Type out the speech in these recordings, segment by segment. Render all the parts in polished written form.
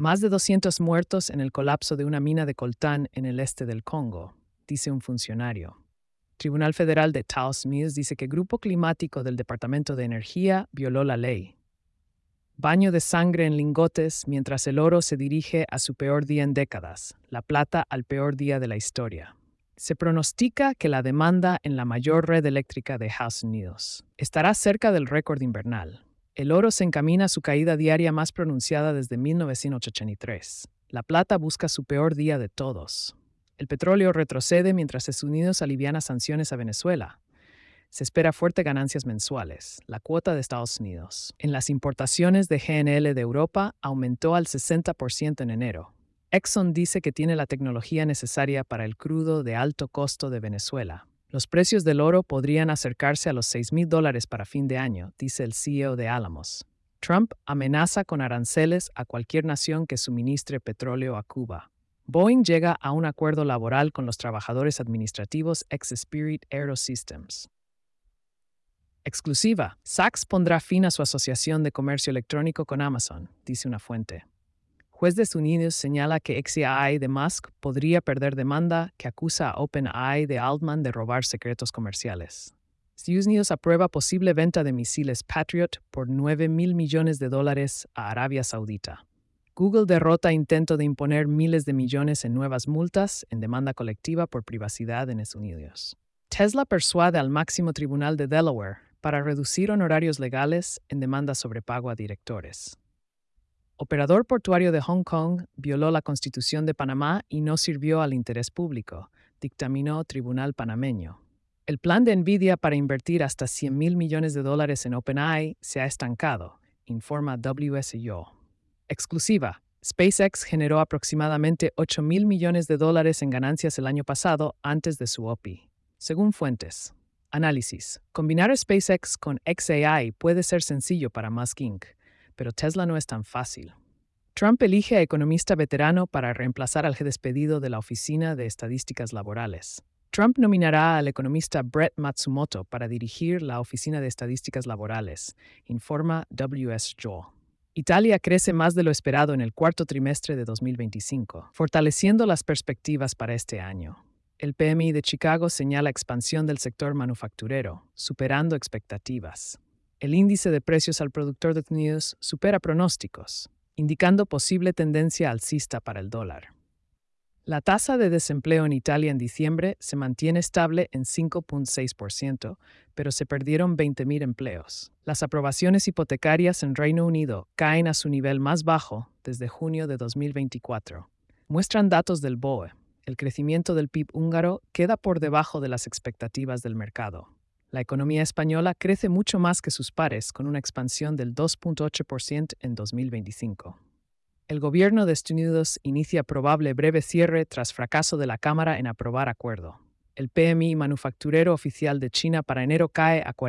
Más de 200 muertos en el colapso de una mina de coltán en el este del Congo, dice un funcionario. Tribunal Federal de Estados Unidos dice que Grupo Climático del Departamento de Energía violó la ley. Baño de sangre en lingotes mientras el oro se dirige a su peor día en décadas, la plata al peor día de la historia. Se pronostica que la demanda en la mayor red eléctrica de Estados Unidos estará cerca del récord invernal. El oro se encamina a su caída diaria más pronunciada desde 1983. La plata busca su peor día de todos. El petróleo retrocede mientras Estados Unidos aliviana sanciones a Venezuela. Se espera fuertes ganancias mensuales. La cuota de Estados Unidos en las importaciones de GNL de Europa aumentó al 60% en enero. Exxon dice que tiene la tecnología necesaria para el crudo de alto costo de Venezuela. Los precios del oro podrían acercarse a los $6,000 para fin de año, dice el CEO de Alamos. Trump amenaza con aranceles a cualquier nación que suministre petróleo a Cuba. Boeing llega a un acuerdo laboral con los trabajadores administrativos ex-Spirit AeroSystems. Exclusiva. Saks pondrá fin a su asociación de comercio electrónico con Amazon, dice una fuente. Juez de Estados Unidos señala que XAI de Musk podría perder demanda que acusa a OpenAI de Altman de robar secretos comerciales. Estados Unidos aprueba posible venta de misiles Patriot por $9,000 millones a Arabia Saudita. Google derrota intento de imponer miles de millones en nuevas multas en demanda colectiva por privacidad en Estados Unidos. Tesla persuade al máximo tribunal de Delaware para reducir honorarios legales en demanda sobre pago a directores. Operador portuario de Hong Kong violó la Constitución de Panamá y no sirvió al interés público, dictaminó tribunal panameño. El plan de Nvidia para invertir hasta $100,000 millones en OpenAI se ha estancado, informa WSIO. Exclusiva. SpaceX generó aproximadamente $8,000 millones en ganancias el año pasado antes de su OPI. Según fuentes. Análisis. Combinar SpaceX con XAI puede ser sencillo para Musk Inc., pero Tesla no es tan fácil. Trump elige a economista veterano para reemplazar al despedido de la Oficina de Estadísticas Laborales. Trump nominará al economista Brett Matsumoto para dirigir la Oficina de Estadísticas Laborales, informa WSJO. Italia crece más de lo esperado en el cuarto trimestre de 2025, fortaleciendo las perspectivas para este año. El PMI de Chicago señala expansión del sector manufacturero, superando expectativas. El índice de precios al productor de Estados Unidos supera pronósticos, indicando posible tendencia alcista para el dólar. La tasa de desempleo en Italia en diciembre se mantiene estable en 5.6%, pero se perdieron 20,000 empleos. Las aprobaciones hipotecarias en Reino Unido caen a su nivel más bajo desde junio de 2024. Muestran datos del BOE. El crecimiento del PIB húngaro queda por debajo de las expectativas del mercado. La economía española crece mucho más que sus pares, con una expansión del 2.8% en 2025. El gobierno de Estados Unidos inicia probable breve cierre tras fracaso de la Cámara en aprobar acuerdo. El PMI manufacturero oficial de China para enero cae a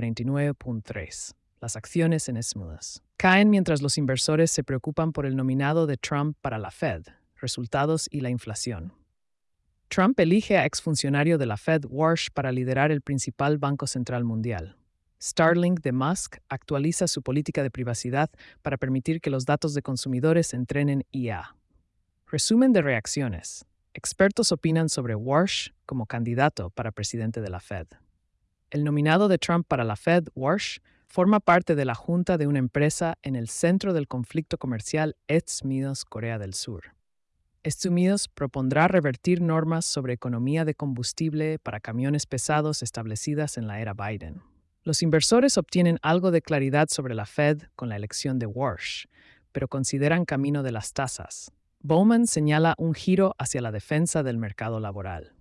49.3. Las acciones en Estados caen mientras los inversores se preocupan por el nominado de Trump para la Fed, resultados y la inflación. Trump elige a exfuncionario de la Fed, Warsh, para liderar el principal banco central mundial. Starlink de Musk actualiza su política de privacidad para permitir que los datos de consumidores entrenen IA. Resumen de reacciones. Expertos opinan sobre Warsh como candidato para presidente de la Fed. El nominado de Trump para la Fed, Warsh, forma parte de la junta de una empresa en el centro del conflicto comercial Estados Unidos-Corea del Sur. Estados Unidos propondrá revertir normas sobre economía de combustible para camiones pesados establecidas en la era Biden. Los inversores obtienen algo de claridad sobre la Fed con la elección de Warsh, pero consideran camino de las tasas. Bowman señala un giro hacia la defensa del mercado laboral.